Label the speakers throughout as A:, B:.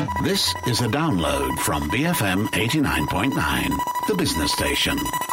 A: This is a download from BFM 89.9, the business station.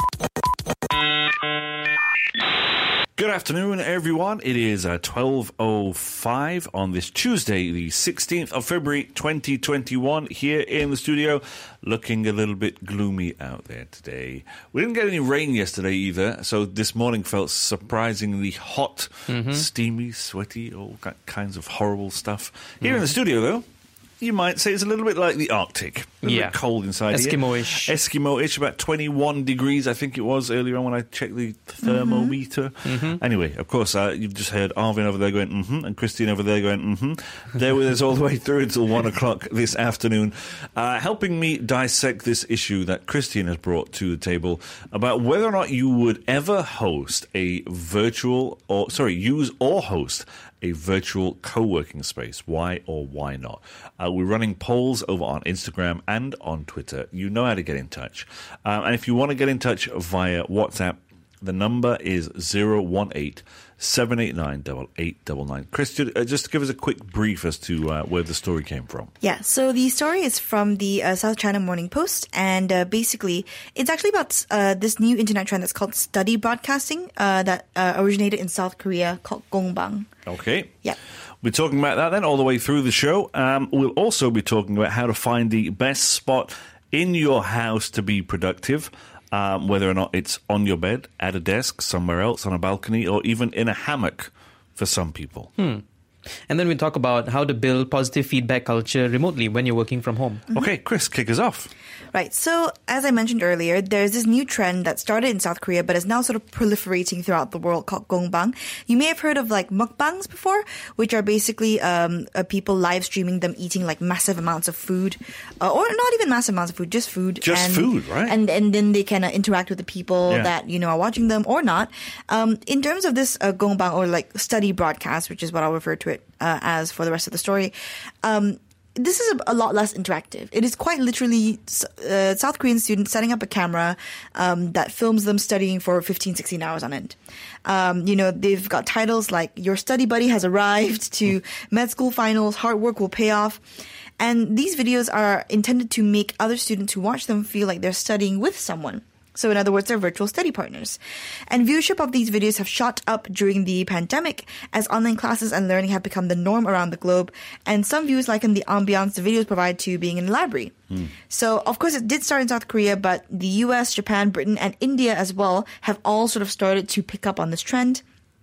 B: Good afternoon, everyone. It is 12:05 on this Tuesday, the 16th of February, 2021, here in the studio. Looking a little bit gloomy out there today. We didn't get any rain yesterday either, so this morning felt surprisingly hot, steamy, sweaty, all kinds of horrible stuff. Here in the studio, though, you might say it's a little bit like the Arctic. A little bit cold inside
C: Eskimo-ish.
B: here. Eskimo-ish, about 21 degrees, I think it was earlier on when I checked the thermometer. Anyway, of course, you've just heard Arvin over there going, and Christine over there going, They're with us all the way through until 1 o'clock this afternoon, helping me dissect this issue that Christine has brought to the table about whether or not you would ever host a use or host a virtual co-working space. Why or why not? We're running polls over on Instagram and on Twitter. You know how to get in touch. And if you want to get in touch via WhatsApp, the number is 018-789-8899. Chris, just give us a quick brief as to where the story came from.
D: Yeah, so the story is from the South China Morning Post, and basically it's actually about this new internet trend that's called study broadcasting that originated in South Korea, called Gongbang.
B: Okay.
D: Yeah.
B: We're talking about that then all the way through the show. We'll also be talking about how to find the best spot in your house to be productive. Whether or not it's on your bed, at a desk, somewhere else, on a balcony, or even in a hammock for some people.
C: And then we talk about how to build positive feedback culture remotely when you're working from home.
B: Okay, Chris, kick us off.
D: Right. So, as I mentioned earlier, there's this new trend that started in South Korea, but is now sort of proliferating throughout the world called gongbang. You may have heard of like mukbangs before, which are basically people live streaming them eating like massive amounts of food, or not even massive amounts of food, just food.
B: Just food, right?
D: And then they kind of interact with the people that, are watching them or not. In terms of this gongbang or like study broadcast, which is what I'll refer to it as for the rest of the story, this is a lot less interactive. It is quite literally South Korean students setting up a camera that films them studying for 15, 16 hours on end. They've got titles like "Your Study Buddy Has Arrived" to "Med School Finals, Hard Work Will Pay Off." And these videos are intended to make other students who watch them feel like they're studying with someone. So in other words, they're virtual study partners. And viewership of these videos have shot up during the pandemic as online classes and learning have become the norm around the globe. And some viewers liken the ambiance the videos provide to being in a library. So, of course, it did start in South Korea, but the US, Japan, Britain, and India as well have all sort of started to pick up on this trend.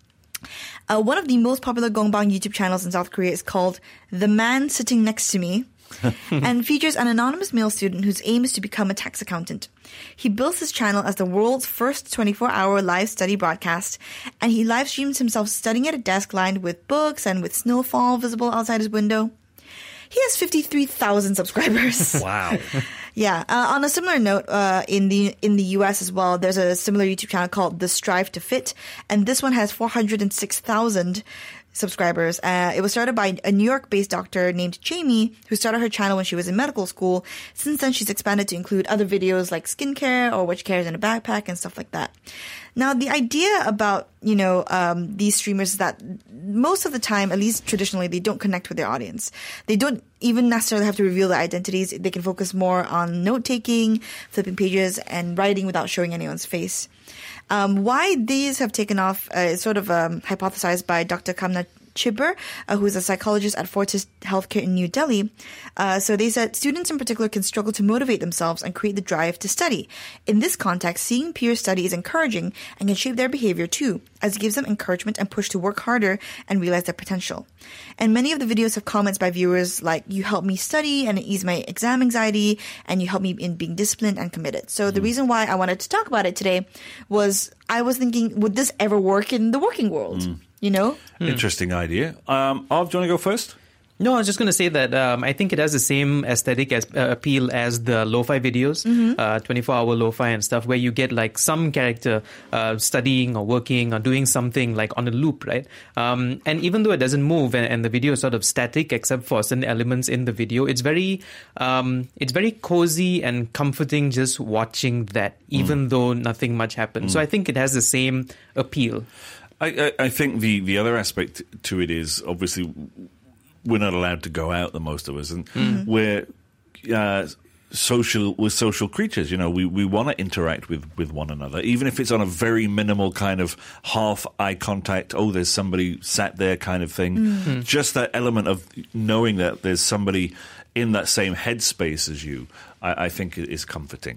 D: One of the most popular gongbang YouTube channels in South Korea is called The Man Sitting Next to Me. And features an anonymous male student whose aim is to become a tax accountant. He builds his channel as the world's first 24-hour live study broadcast, and he live streams himself studying at a desk lined with books and with snowfall visible outside his window. He has 53,000 subscribers.
B: Wow.
D: Yeah. On a similar note, in the US as well, there's a similar YouTube channel called The Strive to Fit, and this one has 406,000 subscribers. It was started by a New York-based doctor named Jamie, who started her channel when she was in medical school. Since then, she's expanded to include other videos like skincare or what she carries in a backpack and stuff like that. Now, the idea about, these streamers is that most of the time, at least traditionally, they don't connect with their audience. They don't even necessarily have to reveal their identities. They can focus more on note-taking, flipping pages, and writing without showing anyone's face. Why these have taken off is sort of hypothesized by Dr. Kamna Chibber, who is a psychologist at Fortis Healthcare in New Delhi. So they said students in particular can struggle to motivate themselves and create the drive to study. In this context, seeing peers study is encouraging and can shape their behavior too, as it gives them encouragement and push to work harder and realize their potential. And many of the videos have comments by viewers like, "You helped me study and ease my exam anxiety, and you helped me in being disciplined and committed." So the reason why I wanted to talk about it today was I was thinking, would this ever work in the working world?
B: Interesting idea. Arv, do you want to go first?
C: No, I was just going to say that I think it has the same aesthetic appeal as the lo-fi videos, 24-hour lo-fi and stuff, where you get like some character studying or working or doing something like on a loop, right? And even though it doesn't move and the video is sort of static except for certain elements in the video, it's very cozy and comforting just watching that, even though nothing much happens. So I think it has the same appeal.
B: I think the other aspect to it is obviously we're not allowed to go out, the most of us, and we're social creatures. You know, we want to interact with one another, even if it's on a very minimal kind of half eye contact. Oh, there's somebody sat there kind of thing. Just that element of knowing that there's somebody in that same headspace as you, I think is comforting.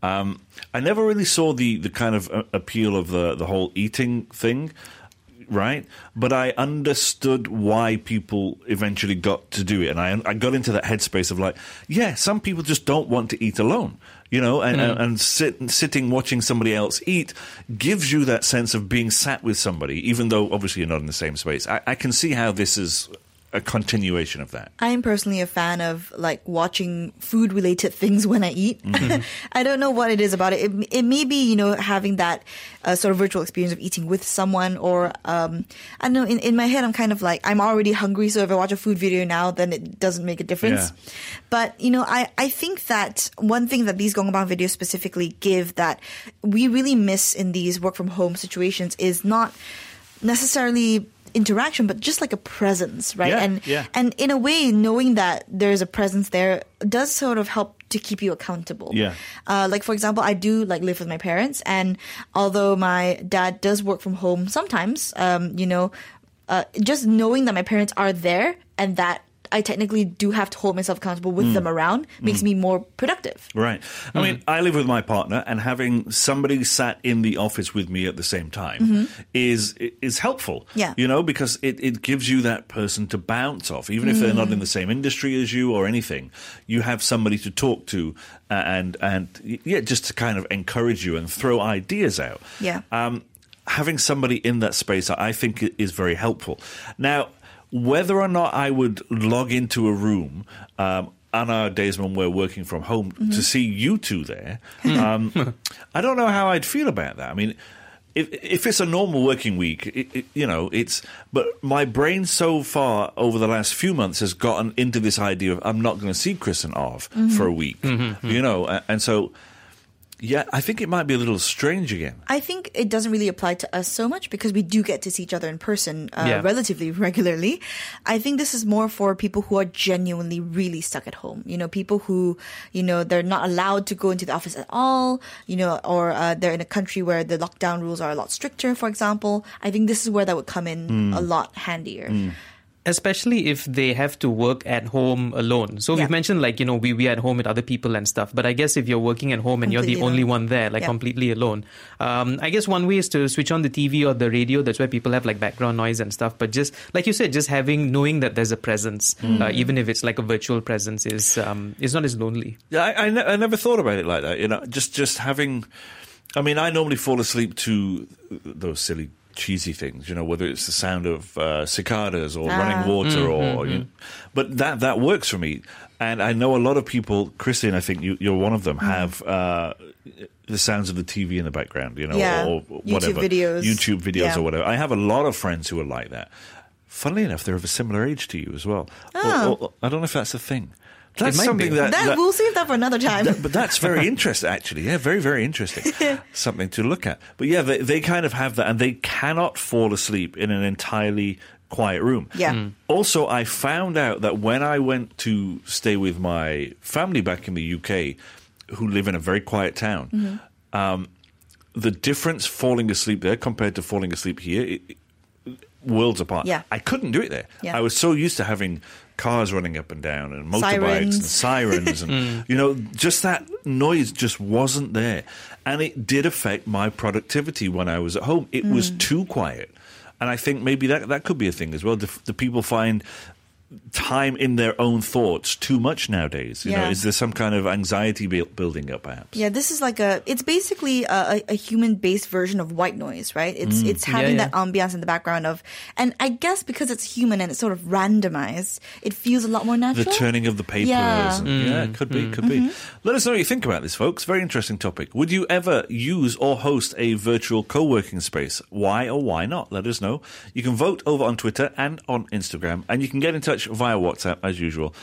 B: I never really saw the kind of appeal of the whole eating thing. Right, but I understood why people eventually got to do it, and I got into that headspace of like, yeah, some people just don't want to eat alone, you know, and sitting watching somebody else eat gives you that sense of being sat with somebody, even though obviously you're not in the same space. I can see how this is a continuation of that.
D: I'm personally a fan of like watching food related things when I eat. I don't know what it is about it. It may be, you know, having that sort of virtual experience of eating with someone, or I don't know, in my head I'm kind of like, I'm already hungry, so if I watch a food video now, then it doesn't make a difference. Yeah. But, you know, I think that one thing that these Gongbang videos specifically give that we really miss in these work from home situations is not necessarily interaction, but just like a presence, right? And in a way, knowing that there's a presence there does sort of help to keep you accountable. Yeah. Like, for example, I do like live with my parents, and although my dad does work from home sometimes, you know, just knowing that my parents are there and that I technically do have to hold myself accountable with them around makes me more productive.
B: Right. I mean, I live with my partner, and having somebody sat in the office with me at the same time is helpful. Yeah. You know, because it gives you that person to bounce off, even if they're not in the same industry as you or anything. You have somebody to talk to and just to kind of encourage you and throw ideas out. Yeah. Having somebody in that space, I think, is very helpful. Now, whether or not I would log into a room on our days when we're working from home to see you two there, I don't know how I'd feel about that. I mean, if it's a normal working week, you know, but my brain so far over the last few months has gotten into this idea of I'm not going to see Chris and Arv for a week, you know, and so. Yeah, I think it might be a little strange again.
D: I think it doesn't really apply to us so much because we do get to see each other in person relatively regularly. I think this is more for people who are genuinely really stuck at home. You know, people who, you know, they're not allowed to go into the office at all, you know, or they're in a country where the lockdown rules are a lot stricter, for example. I think this is where that would come in a lot handier.
C: Especially if they have to work at home alone. So we've mentioned, like, you know, we are at home with other people and stuff. But I guess if you're working at home and you're the only one there, like completely alone, I guess one way is to switch on the TV or the radio. That's where people have like background noise and stuff. But just like you said, just knowing that there's a presence, even if it's like a virtual presence, is not as lonely.
B: Yeah, I never thought about it like that. You know, just having. I mean, I normally fall asleep to those silly cheesy things, you know, whether it's the sound of cicadas or running water or you know, but that works for me. And I know a lot of people, Christine, I think you're one of them, have the sounds of the TV in the background, you know, or whatever. YouTube videos or whatever. I have a lot of friends who are like that. Funnily enough, they're of a similar age to you as well. Or, I don't know if that's a thing. That's something that
D: we'll save that for another time.
B: But that's very interesting, actually. Yeah, very, very interesting. Something to look at. But yeah, they kind of have that, and they cannot fall asleep in an entirely quiet room. Yeah. Also, I found out that when I went to stay with my family back in the UK, who live in a very quiet town, the difference falling asleep there compared to falling asleep here, worlds apart. Yeah. I couldn't do it there. Yeah. I was so used to having cars running up and down and motorbikes and sirens and you know, just that noise just wasn't there, and it did affect my productivity when I was at home. It was too quiet, and I think maybe that could be a thing as well. Do people find time in their own thoughts too much nowadays? You know, is there some kind of anxiety building up, perhaps?
D: Yeah, this is like it's basically a human-based version of white noise, right? It's having that ambiance in the background of, and I guess because it's human and it's sort of randomized, it feels a lot more natural.
B: The turning of the papers. Yeah, it could be. Let us know what you think about this, folks. Very interesting topic. Would you ever use or host a virtual co-working space? Why or why not? Let us know. You can vote over on Twitter and on Instagram, and you can get in touch via WhatsApp as usual,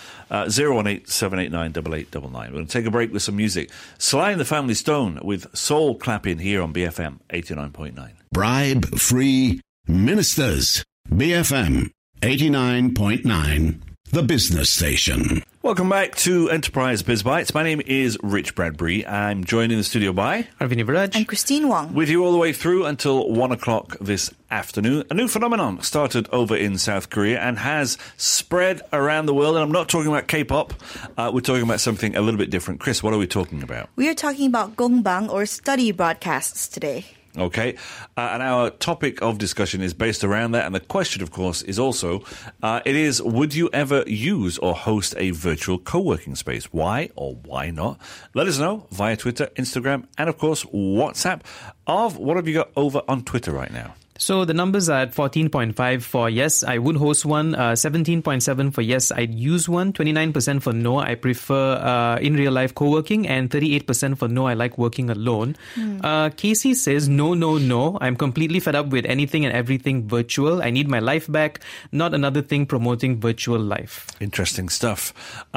B: 018-789-8899. We're going to take a break with some music. Sly and the Family Stone with Soul Clapping here on BFM 89.9.
A: Bribe-free ministers. BFM 89.9. the business station.
B: Welcome back to Enterprise Biz Bites. My name is Rich Bradbury. I'm joined in the studio by
C: Arvind Viraj
D: and Christine Wong.
B: With you all the way through until 1 o'clock this afternoon. A new phenomenon started over in South Korea and has spread around the world. And I'm not talking about K-pop. We're talking about something a little bit different. Chris, what are we talking about?
D: We are talking about gongbang, or study broadcasts, today.
B: Okay, and our topic of discussion is based around that, and the question, of course, is also, would you ever use or host a virtual co-working space? Why or why not? Let us know via Twitter, Instagram, and, of course, WhatsApp. What have you got over on Twitter right now?
C: So the numbers are at 14.5 for yes, I would host one, 17.7 for yes, I'd use one, 29% for no, I prefer in real life co-working, and 38% for no, I like working alone. Casey says, no, I'm completely fed up with anything and everything virtual. I need my life back, not another thing promoting virtual life.
B: Interesting stuff.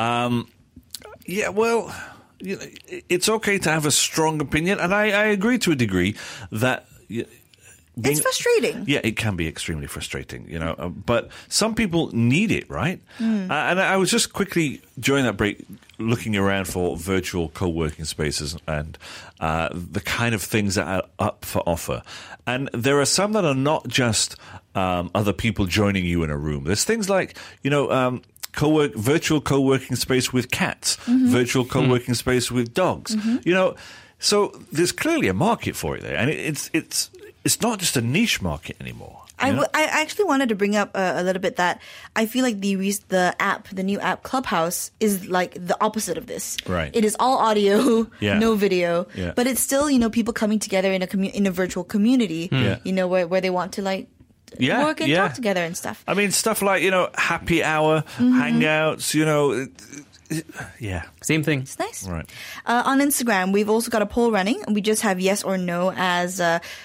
B: Yeah, well, it's okay to have a strong opinion, and I agree to a degree that...
D: It's frustrating.
B: Yeah, it can be extremely frustrating, but some people need it, right? And I was just quickly, during that break, looking around for virtual co-working spaces and the kind of things that are up for offer. And there are some that are not just other people joining you in a room. There's things like, virtual co-working space with cats, virtual co-working space with dogs. So there's clearly a market for it there, and it's not just a niche market anymore.
D: I actually wanted to bring up a little bit that I feel like the new app Clubhouse is like the opposite of this.
B: Right.
D: It is all audio, no video, but it's still people coming together in a virtual community. Where they want to work and talk together and stuff.
B: I mean, stuff like happy hour, hangouts.
C: Same thing.
D: It's nice.
B: Right.
D: On Instagram, we've also got a poll running. We just have yes or no as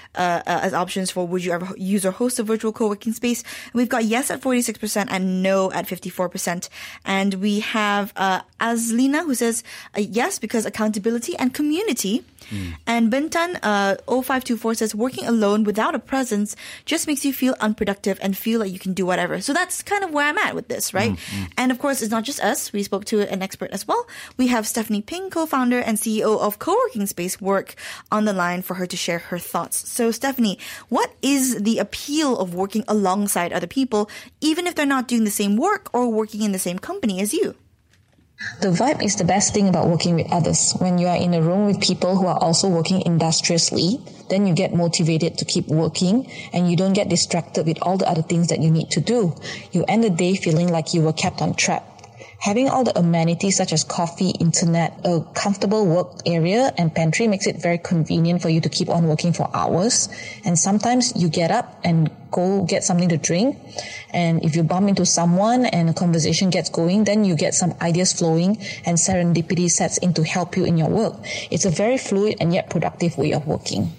D: options for would you ever use or host a virtual co-working space. We've got yes at 46% and no at 54%. And we have Azlina who says yes because accountability and community. And Bintan 0524 says working alone without a presence just makes you feel unproductive and feel like you can do whatever. So that's kind of where I'm at with this, right? And of course, it's not just us. We spoke to an expert as well. We have Stephanie Ping, co-founder and CEO of Co-working Space Work, on the line for her to share her thoughts. So Stephanie, what is the appeal of working alongside other people, even if they're not doing the same work or working in the same company as you?
E: The vibe is the best thing about working with others. When you are in a room with people who are also working industriously, then you get motivated to keep working and you don't get distracted with all the other things that you need to do. You end the day feeling like you were kept on track. Having all the amenities such as coffee, internet, a comfortable work area and pantry makes it very convenient for you to keep on working for hours. And sometimes you get up and go get something to drink. And if you bump into someone and a conversation gets going, then you get some ideas flowing and serendipity sets in to help you in your work. It's a very fluid and yet productive way of working.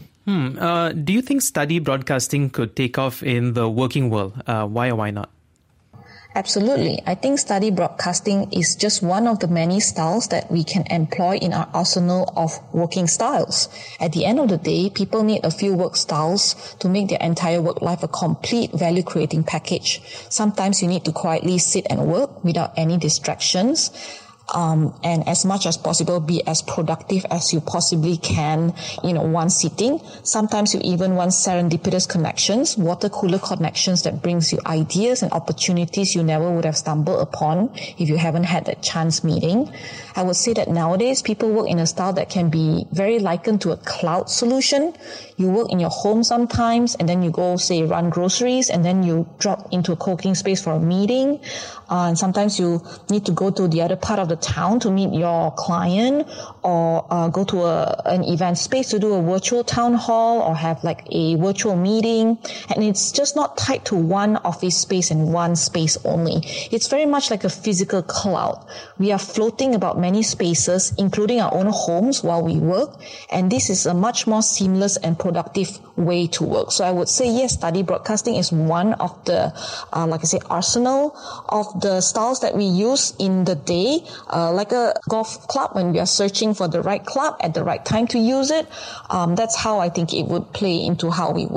C: Do you think study broadcasting could take off in the working world? Why or why not?
E: Absolutely. I think study broadcasting is just one of the many styles that we can employ in our arsenal of working styles. At the end of the day, people need a few work styles to make their entire work life a complete value-creating package. Sometimes you need to quietly sit and work without any distractions. And as much as possible, be as productive as you possibly can, one sitting. Sometimes you even want serendipitous connections, water cooler connections that brings you ideas and opportunities you never would have stumbled upon if you haven't had that chance meeting. I would say that nowadays people work in a style that can be very likened to a cloud solution. You work in your home sometimes and then you go, say, run groceries and then you drop into a co-working space for a meeting. And sometimes you need to go to the other part of the town to meet your client or go to an event space to do a virtual town hall or have like a virtual meeting. And it's just not tied to one office space and one space only. It's very much like a physical cloud. We are floating about many spaces, including our own homes while we work. And this is a much more seamless and productive way to work. So I would say, yes, study broadcasting is one of the, arsenal of the styles that we use in the day, like a golf club when we are searching for the right club at the right time to use it. That's how I think it would play into how we work.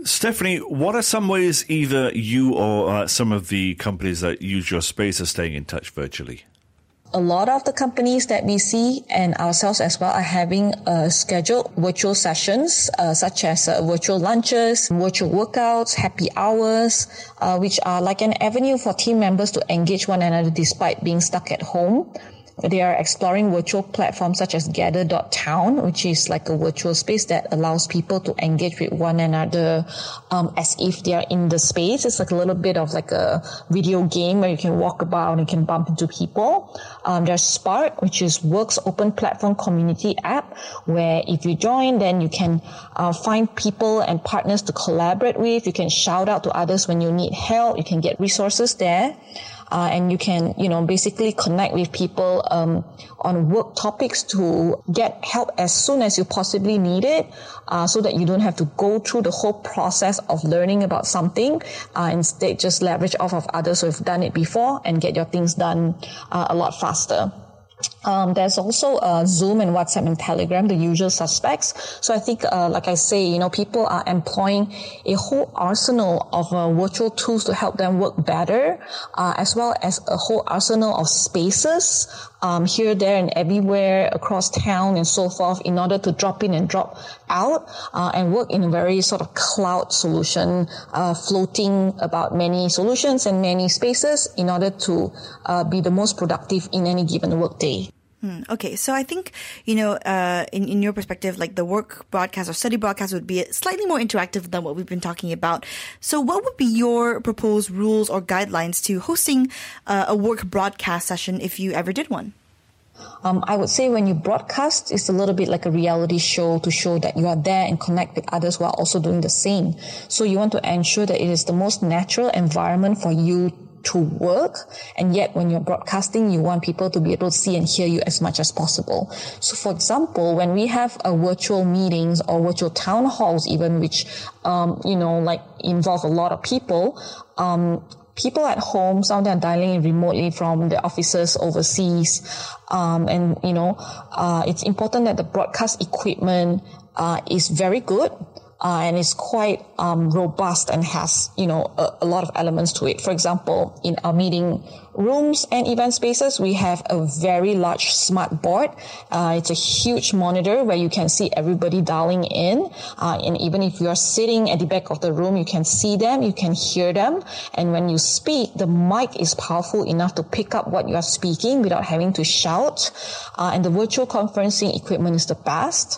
B: Stephanie, what are some ways either you or some of the companies that use your space are staying in touch virtually?
E: A lot of the companies that we see and ourselves as well are having scheduled virtual sessions, such as virtual lunches, virtual workouts, happy hours, which are like an avenue for team members to engage one another despite being stuck at home. They are exploring virtual platforms such as Gather.town, which is like a virtual space that allows people to engage with one another as if they are in the space. It's like a little bit of like a video game where you can walk about and you can bump into people. There's Spark, which is Work's open platform community app, where if you join, then you can find people and partners to collaborate with. You can shout out to others when you need help. You can get resources there. And you can, basically connect with people on work topics to get help as soon as you possibly need it, so that you don't have to go through the whole process of learning about something. Instead, just leverage off of others who have done it before and get your things done a lot faster. There's also Zoom and WhatsApp and Telegram, the usual suspects. So I think, like I say, people are employing a whole arsenal of virtual tools to help them work better, as well as a whole arsenal of spaces here, there, and everywhere across town and so forth, in order to drop in and drop out and work in a very sort of cloud solution, floating about many solutions and many spaces in order to be the most productive in any given workday.
D: Okay, so I think, in your perspective, like the work broadcast or study broadcast would be slightly more interactive than what we've been talking about. So what would be your proposed rules or guidelines to hosting a work broadcast session if you ever did one?
E: I would say when you broadcast, it's a little bit like a reality show to show that you are there and connect with others who are also doing the same. So you want to ensure that it is the most natural environment for you to work, and yet when you're broadcasting, you want people to be able to see and hear you as much as possible. So for example, when we have virtual meetings or virtual town halls even, which involve a lot of people, people at home, some of them are dialing in remotely from the offices overseas, it's important that the broadcast equipment is very good. And is quite robust and has, a lot of elements to it. For example, in our meeting rooms and event spaces, we have a very large smart board. It's a huge monitor where you can see everybody dialing in. And even if you are sitting at the back of the room, you can see them, you can hear them. And when you speak, the mic is powerful enough to pick up what you are speaking without having to shout. And the virtual conferencing equipment is the best.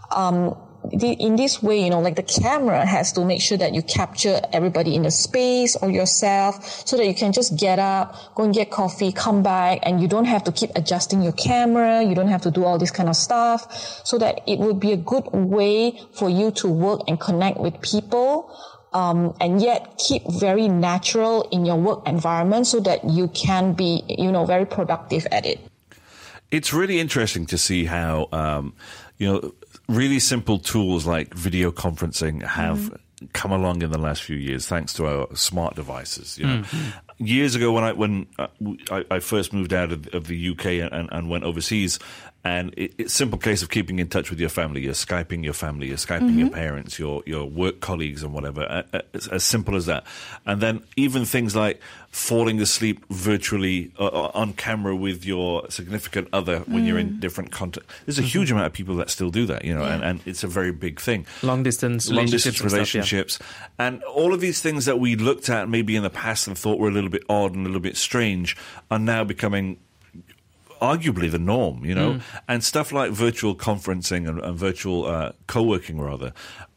E: In this way, like the camera has to make sure that you capture everybody in the space or yourself, so that you can just get up, go and get coffee, come back, and you don't have to keep adjusting your camera. You don't have to do all this kind of stuff, so that it will be a good way for you to work and connect with people. And yet keep very natural in your work environment so that you can be, very productive at it.
B: It's really interesting to see how, really simple tools like video conferencing have come along in the last few years, thanks to our smart devices. Years ago, when I first moved out of the UK and went overseas, and it's a simple case of keeping in touch with your family. You're Skyping your family, you're Skyping your parents, your work colleagues and whatever. As simple as that. And then even things like falling asleep virtually on camera with your significant other when you're in different context. There's a huge amount of people that still do that, and it's a very big thing.
C: Long distance
B: relationships. And all of these things that we looked at maybe in the past and thought were a little bit odd and a little bit strange are now becoming arguably the norm, and stuff like virtual conferencing and virtual co-working rather.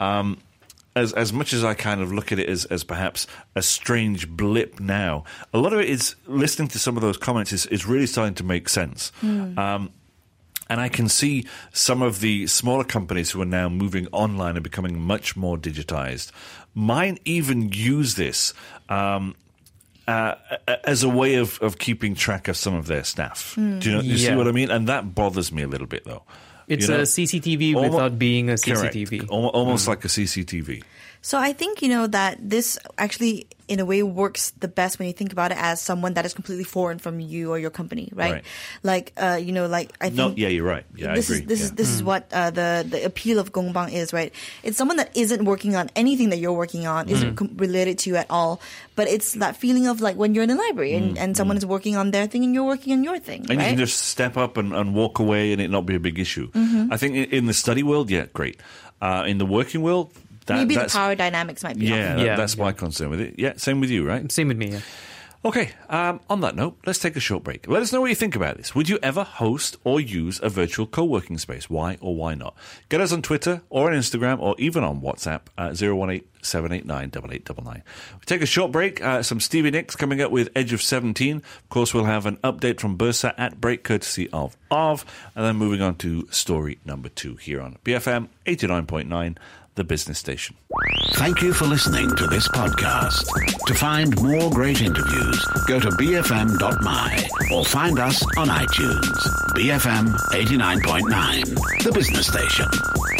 B: As much as I kind of look at it as perhaps a strange blip now, a lot of it is, listening to some of those comments is really starting to make sense. And I can see some of the smaller companies who are now moving online and becoming much more digitized. Mine even use this as a way of keeping track of some of their staff. Do you see what I mean? And that bothers me a little bit, though.
C: It's a CCTV without being a CCTV.
B: Correct. Almost like a CCTV.
D: So I think, that this actually, in a way, works the best when you think about it as someone that is completely foreign from you or your company, right? Like, I think...
B: No, yeah, you're right. Yeah, I agree.
D: This is what the appeal of Gongbang is, right? It's someone that isn't working on anything that you're working on, isn't related to you at all, but it's that feeling of like when you're in the library and someone is working on their thing and you're working on your thing,
B: and
D: right?
B: you can just step up and walk away and it not be a big issue. I think in the study world, yeah, great. In the working world,
D: maybe the power dynamics might be off.
B: That's my concern with it. Yeah, same with you, right?
C: Same with me, yeah.
B: Okay, on that note, let's take a short break. Let us know what you think about this. Would you ever host or use a virtual co-working space? Why or why not? Get us on Twitter or on Instagram or even on WhatsApp at 018-789-8899. We'll take a short break. Some Stevie Nicks coming up with Edge of 17. Of course, we'll have an update from Bursa at break, courtesy of and then moving on to story number 2 here on BFM 89.9. The business station.
A: Thank you for listening to this podcast. To find more great interviews, go to bfm.my or find us on iTunes. BFM 89.9, the business station.